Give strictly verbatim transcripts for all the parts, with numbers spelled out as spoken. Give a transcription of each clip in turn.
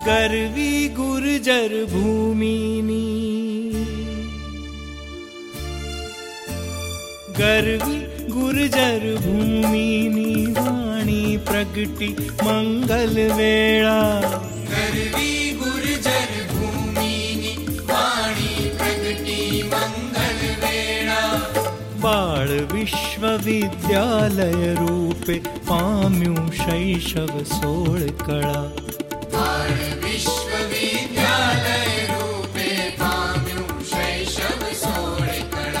ગરવી ગુર્જર ભૂમિની ગરવી ગુર્જર ભૂમિની વાણી પ્રગટી મંગલ વેળા ગરવી ગુર્જર ભૂમિની વાણી પ્રગટી મંગલ વેળા બાળ વિશ્વવિદ્યાલય રૂપે પામ્યું શૈશવ સોળ કળા બાળ વિશ્વવિદ્યાલય રૂપે પામ્યું શૈશવ સોળ કળા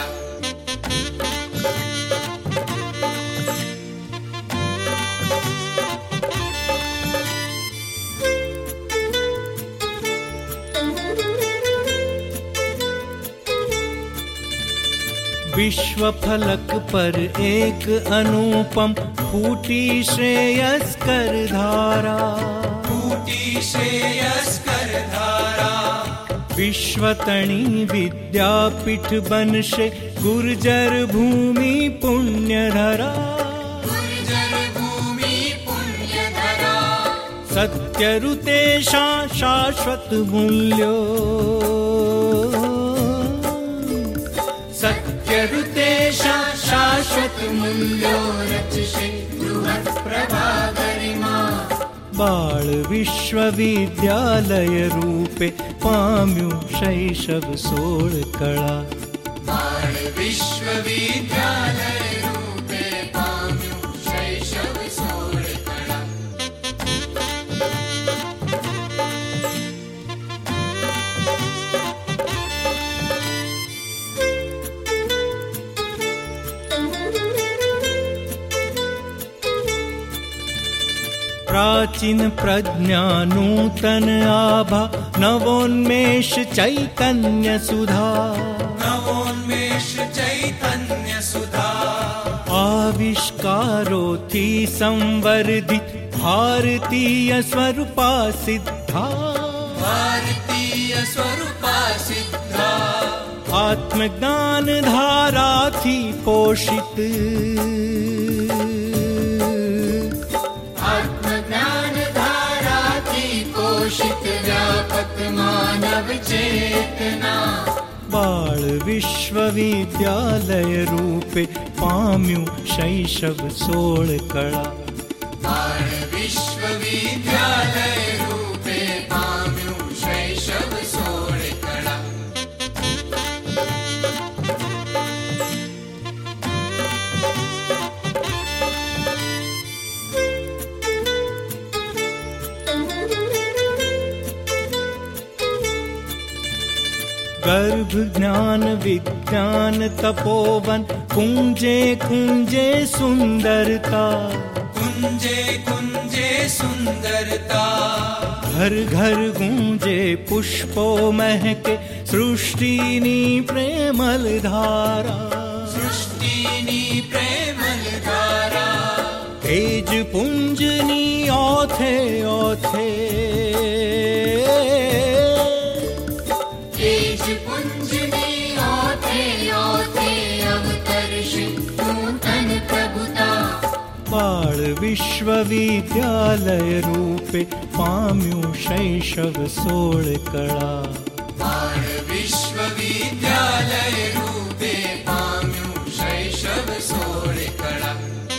विश्व फलक पर एक अनुपम फूटी श्रेयस्कर धारा फूटी श्रेयस्कर धारा विश्वतणी विद्यापीठ बनशे गुर्जर भूमि पुण्य धरा गुर्जर भूमि पुण्य धरा सत्यरुतेशा शाश्वत मूल्यो सत्यरुतेशा शाश्वत मूल्यो रचशे बृहत् प्रभा गरिमा बाळ विश्वविद्यालय रूपे पाम्યું शैशव सोळ कळा बाळ विश्वविद्यालय रूपे पाम्યું शैशव सोळ कळा प्राचीन प्रज्ञा नूतन आभा नवोन्मेष चैतन्य सुधा नवोन्मेष चैतन्य सुधा आविष्कारोथी संवर्धित भारतीय स्वरूपा सिद्धा भारतीय स्वरूपा सिद्धा आत्मज्ञान धाराथी पोषित व्यापक मानव चेतना बाळ विश्वविद्यालय रूपे पाम्યું शैशव सोळ कळा बाळ विश्वविद्यालय रूपे पाम्યું शैशव सोळ कळा गर्भ ज्ञान विज्ञान तपोवन कुंजे कुंजे सुंदरता कुंजे कुंजे सुंदरता घर घर गूंजे पुष्पो महके सृष्टिनी प्रेमल धारा सृष्टिनी प्रेमल धारा तेज पुंजनी ओथे ओथे बाळ विश्वविद्यालय रूपे पाम्યું शैशव सोळ कळा बाळ विश्वविद्यालय रूपे पाम्યું शैशव सोळ कळा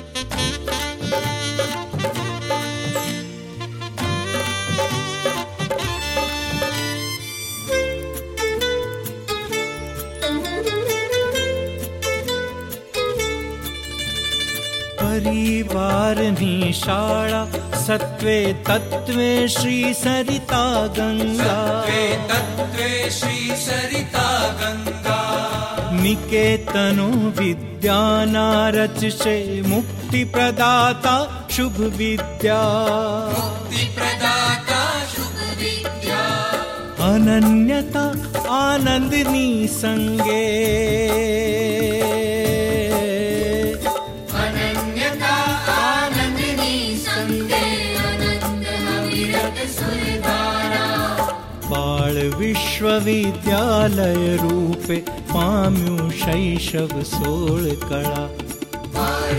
परिवारनी शाळा सत्वे तत्वे श्री सरिता गंगा सत्वे तत्वे श्री सरिता गंगा निकेतनो विद्याना रचशे मुक्ति प्रदाता शुभ विद्या मुक्ति प्रदाता शुभ विद्या अनन्यता आनंदनी संगे बाळ विश्वविद्यालय रूपे पाम्યું शैशव सोळ कळा बाळ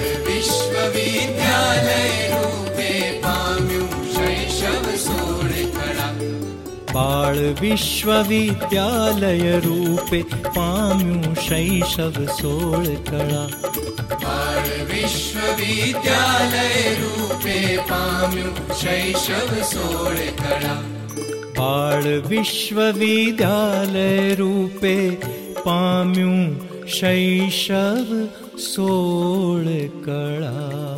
विश्वविद्यालय रूपे पाम्યું शैशव सोळ कळा बाळ विश्वविद्यालय रूपे पाम्यू शैशव सोळ कळा बाळ विश्वविद्यालय रूपे पाम्यू शैशव सोळ कळा बाळ विश्वविद्यालय रूपे पाम्यू शैशव सोळ कळा।